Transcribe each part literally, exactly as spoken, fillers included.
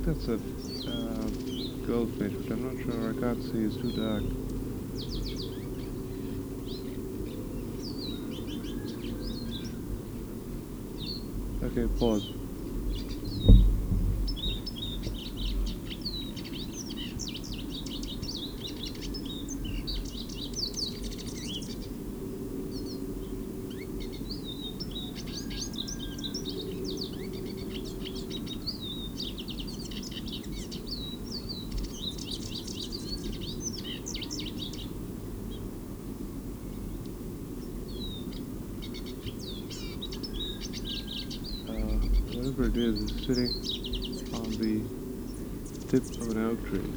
that's a uh, goldfish, but I'm not sure. I can't see, it's too dark. Okay, pause. Whatever it is, is sitting on the tip of an oak tree.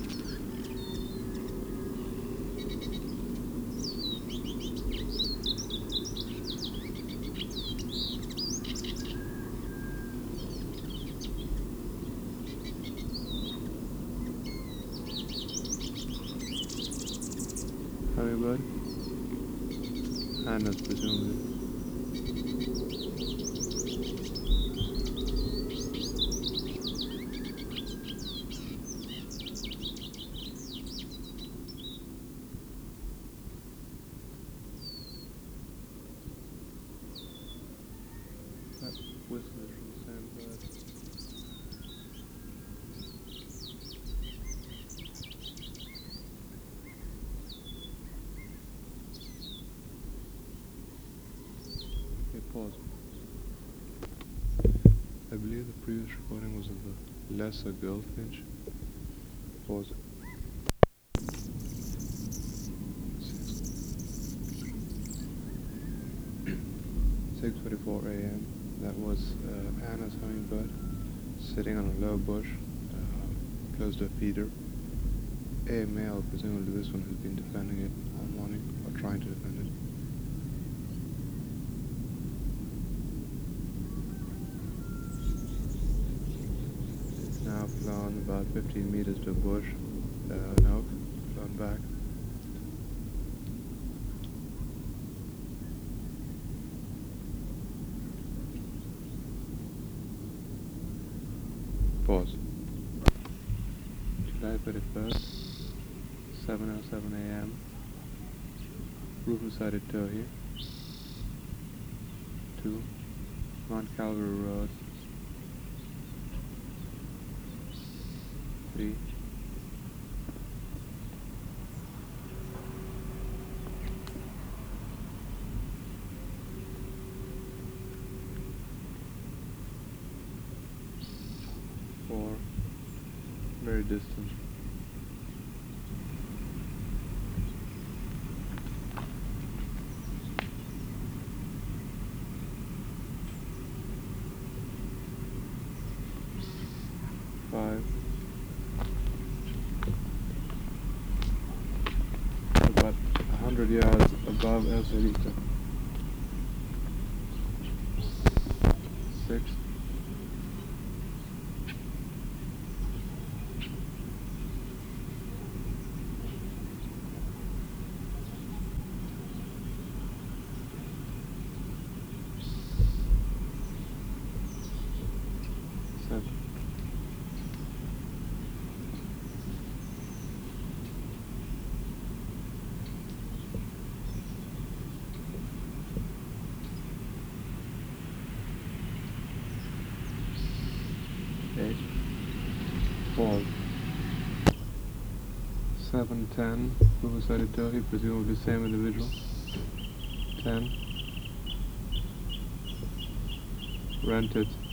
Hummingbird? Hannah's presumably. That whistle is from the same bird. Okay, pause. I believe the previous recording was of a lesser goldfinch. Pause. six forty-four a m That was uh, Anna's hummingbird sitting on a low bush uh, close to a feeder. A male, presumably this one, has been defending it all morning, or trying to defend it. It's now flown about fifteen meters to a bush, uh, an oak, flown back. Pause. July thirty-first, seven oh seven a m Rufus sighted Towhee. two. Mount Calvary Road. three. four. Very distant. five. About a hundred yards above El Cerrito. six. seven. eight. Pause. seven ten. Rufus sighted Towhee, presumably same individual. ten. Rented.